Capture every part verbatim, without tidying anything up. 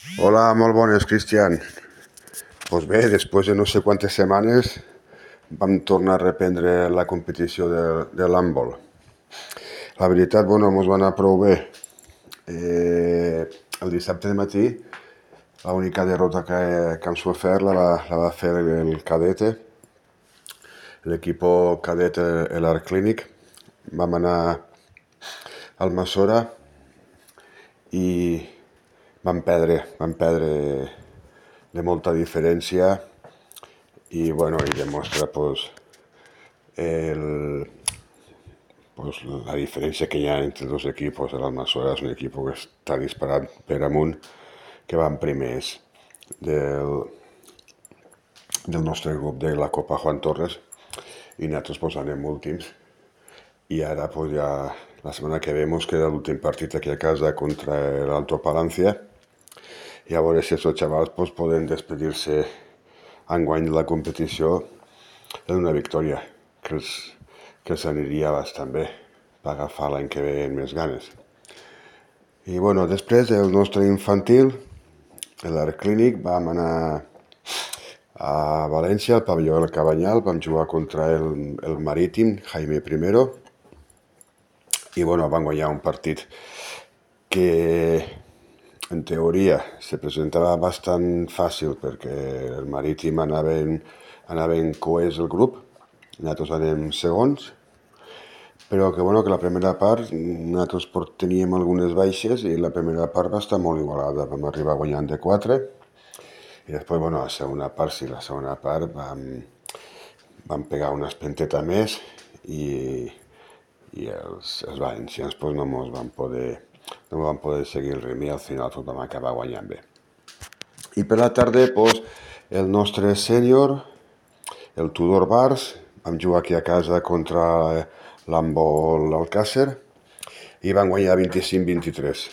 Hola, molt bones, Cristian. Doncs bé, després de no sé quantes setmanes vam tornar a reprendre la competició de, de l'handbol. La veritat, bueno, mos va anar prou bé. Eh, el dissabte de matí, l'única derrota que, que hem sofert la va, la va fer el cadete, l'equip cadet l'Art Clínic. Vam anar al Massora i vam perdre, vam perdre de molta diferència i, bueno, i demostra pues, el, pues, la diferència que hi ha entre els dos equipos. El Almassora és un equip que està disparat per amunt, que van primers del, del nostre grup de la Copa Juan Torres i nosaltres pues, anem últims. I ara pues, ja la setmana que ve mos queda l'últim partit aquí a casa contra l'Alto Palancia i a veure si aquests xavals pues, poden despedir-se enguany de la competició en una victòria, que els, que els aniria bastant bé per agafar l'any que ve amb més ganes. I bueno, després el nostre infantil, l'Art Clínic, vam anar a València, al pavelló del Cabanyal, vam jugar contra el, el Marítim, Jaime I, i bueno, vam guanyar un partit que en teoria se presentava bastant fàcil perquè el Marítim anava en, anava en coers el grup, nosaltres anem segons, però que, bueno, que la primera part nosaltres teníem algunes baixes i la primera part va estar molt igualada, vam arribar guanyant de quatre i després, bueno, la segona part, sí, la segona part vam, vam pegar una espenteta més i, i els, els valencians pues, no mos van poder no vam poder seguir el ritme i al final tot vam acabar guanyant bé. I per la tarda, pues, el nostre sènior, el Tudor Bars, vam jugar aquí a casa contra l'handbol Alcàsser i vam guanyar vint-i-cinc vint-i-tres.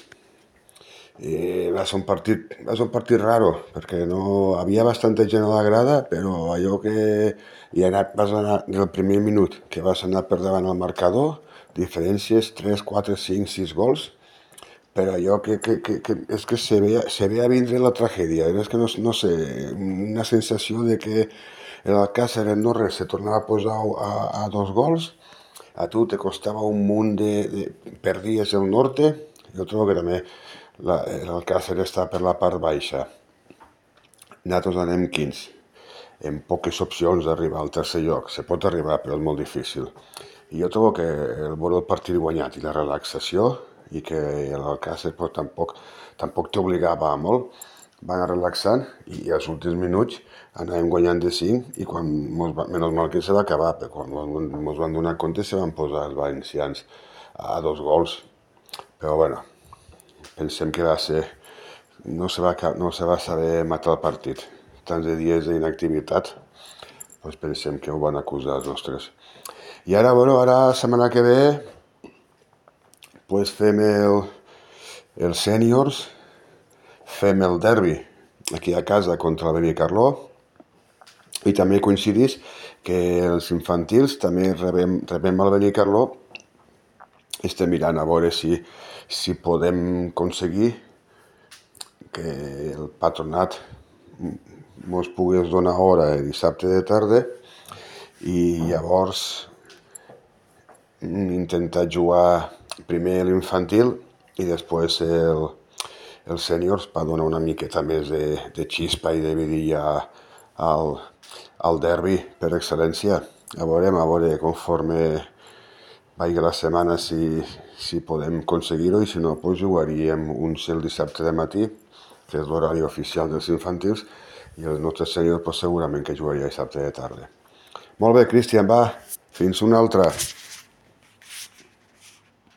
I va ser un partit, va ser un partit raro, perquè no, havia bastanta gent a la grada, però allò que hi anat, vas anar del primer minut que vas anar per davant al marcador, diferències tres, quatre, cinc, sis gols, però allò que, que, que, que és que se veia, se veia vindre la tragèdia, és que no, no sé, una sensació de que l'Alcàsser en no res se tornava a posar a, a dos gols, a tu te costava un munt de, de perdies el norte, jo trobo que també l'Alcàsser està per la part baixa. Nosaltres anem quinze, amb poques opcions d'arribar al tercer lloc, se pot arribar però és molt difícil. I jo trobo que el veure el partit guanyat i la relaxació i que l'Alcàsser pues, tampoc, tampoc t'obligava a molt, va anar relaxant i als últims minuts anàvem guanyant de cinc i quan mos va, menys mal que se va acabar, però quan mos van donar compte se van posar els valencians a dos gols. Però bueno, pensem que va ser, no se va, no se va saber matar el partit. Tants de dies d'inactivitat, pues pensem que ho van acusar els nostres. I ara, bueno, ara la setmana que ve pues fem el, els sèniors, fem el derbi aquí a casa contra el Benicarló i també coincidís que els infantils també rebem, rebem el Benicarló. Estem mirant a veure si, si podem aconseguir que el patronat mos pogués donar hora el dissabte de tarda i llavors intentar jugar primer l'infantil i després el, els sèniors per donar una miqueta més de, de xispa i de vidilla al, al derbi per excel·lència. A veure, a veure conforme vagi la setmana si, si podem aconseguir-ho i si no, pues jugaríem uns el dissabte de matí, que és l'horari oficial dels infantils, i els nostres sèniors pues, segurament que jugaria dissabte de tarda. Molt bé, Cristian, va, fins una altra.